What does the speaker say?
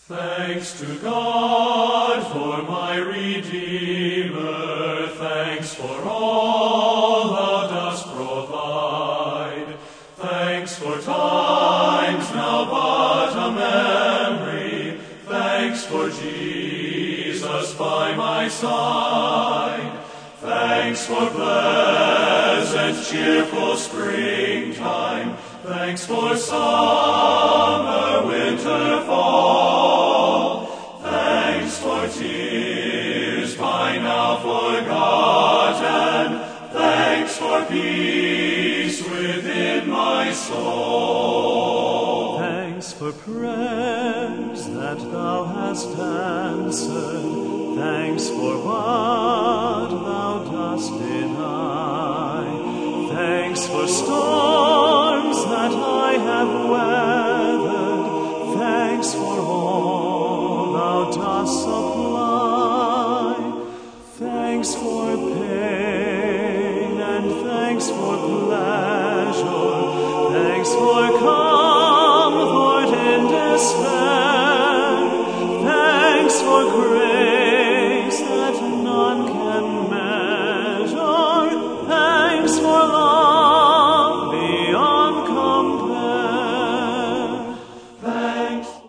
Thanks to God for my Redeemer, thanks for all thou dost provide. Thanks for times now but a memory, thanks for Jesus by my side. Thanks for pleasant, cheerful springtime, thanks for summer, winter, fall. Thanks for tears by now forgotten, thanks for peace within my soul. Thanks for prayers that thou hast answered, thanks for what thou dost